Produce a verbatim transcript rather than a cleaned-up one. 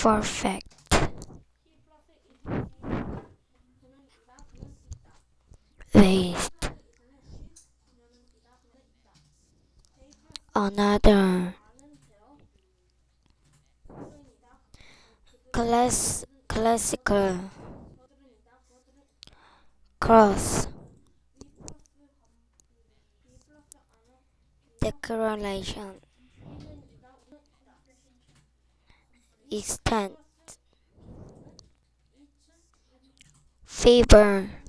perfect. Waste. Another class classical cross declaration extend fever